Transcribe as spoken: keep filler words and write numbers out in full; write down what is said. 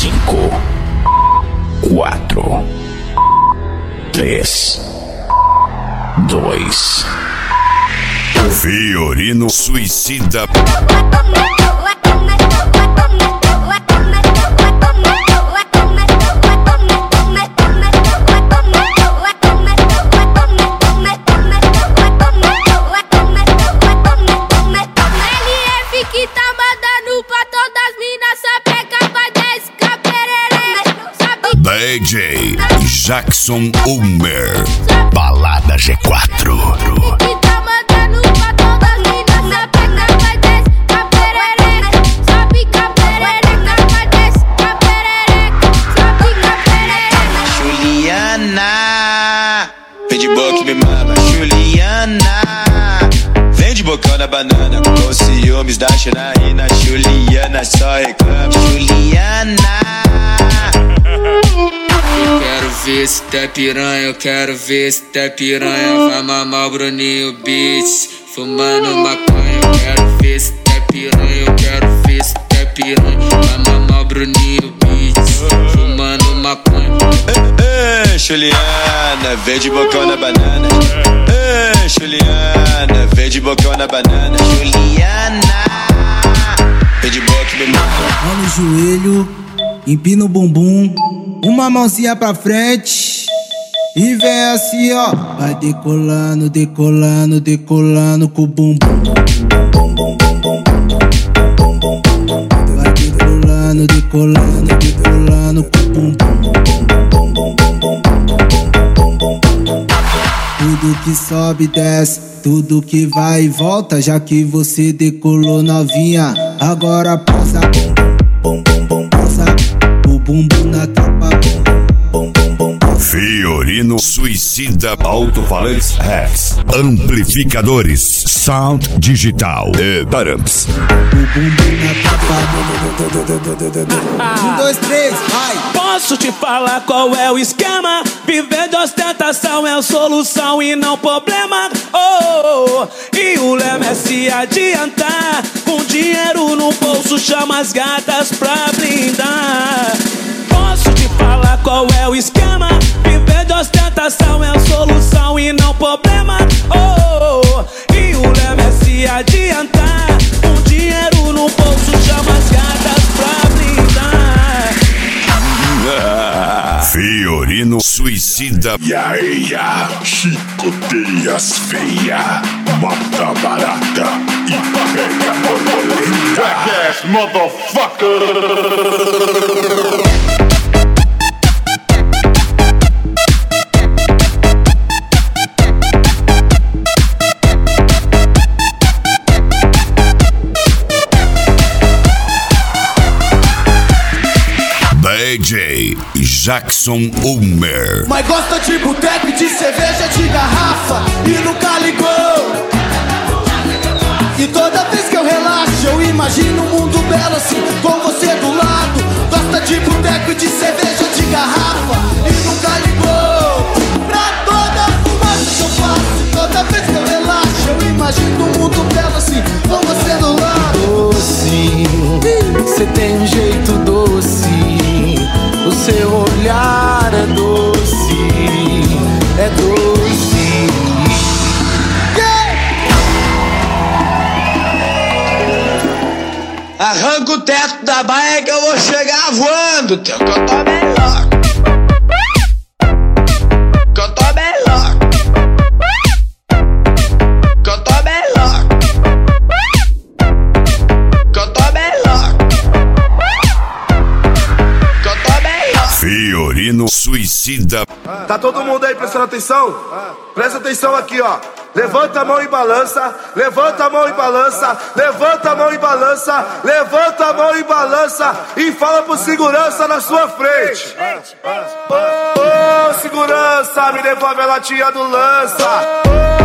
Cinco, quatro, três, dois. Fiorino Suicida. D J Jackson Ulmer, Balada G quatro. Juliana, vem de boca e me mama. Juliana, vem de bocão na banana. Com ciúmes da Janaína. Juliana só reclama. Juliana, eu quero ver se tá piranha, eu quero ver se tá piranha. Vai mamar o Bruninho Beats, fumando maconha. Eu quero ver se tá piranha, eu quero ver se tá piranha. Vai mamar o Bruninho Beats, fumando maconha. Ei, ei, Juliana, vem de bocão na banana. Ei, Juliana, vem de bocão na banana. Juliana, vem de boca e me mama. Olha o joelho, empina o bumbum, uma mãozinha pra frente e vem assim, ó. Vai decolando, decolando, decolando com o bumbum. Vai decolando, decolando, decolando com o bumbum. Tudo que sobe, desce, tudo que vai e volta. Já que você decolou novinha, agora passa, bum, bum, bum, passa o bumbum na tropa, bum, bum, bum, bum. Fiorino Suicida. Alto-falantes Rex, amplificadores, sound digital e Barams. O bumbum na tropa. Um, dois, três, vai. Posso te falar qual é o esquema? Viver de ostentação é a solução e não problema. Oh, oh, oh. E o lema é se adiantar. Com dinheiro no bolso chama as gatas pra blindar. Posso te falar qual é o esquema? Viver de ostentação é a solução e não problema. Oh, oh, oh. E o lema é se adiantar. Com dinheiro no bolso chama as gatas pra blindar. Fiorino Suicida. Iaia, chicoteias feia, mata barata e pega borboleta. Jackass, motherfucker. D J Jackson Ulmer. Mas gosta de boteco e de cerveja de garrafa e nunca ligou. E toda vez que eu relaxo eu imagino um mundo belo assim, com você do lado. Gosta de boteco e de cerveja de garrafa e nunca ligou. Pra toda fumaça que eu faço, toda vez que eu relaxo eu imagino um mundo belo assim, com você do lado. Doce, você tem um jeito doce. O seu olhar é doce, é doce. Yeah! Arranca o teto da baia que eu vou chegar voando. Que eu tô bem louco. Que eu tô bem louco. Que eu tô bem louco. Que eu tô bem louco. Que eu tô bem louco. Fiorino Suicida. Tá todo mundo aí prestando atenção? Presta atenção aqui, ó. Levanta a mão e balança, levanta a mão e balança, levanta a mão e balança, levanta a mão e balança e fala pro segurança na sua frente. Ô, oh, oh, segurança, me devolve a latinha do lança.